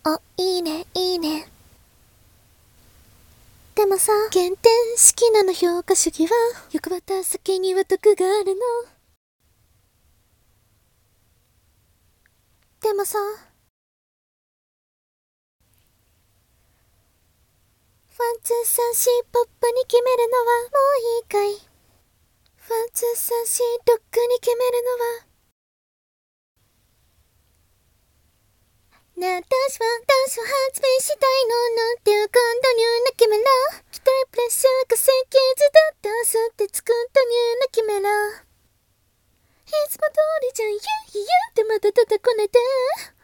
お、いいね、いいね。でもさ、減点式なの評価主義は、欲張った先には得があるの。でもさ、ワンツー3四ポップに決めるのはもういいかい。ワンツー3四ロックに決めるのは、なあダンスを発明したいのなんて今度ニューな決めろ。期待プレッシャーが設計図だダンスって作ったニューな決めろ。いつも通りじゃん、いやいやってまた叩こねて。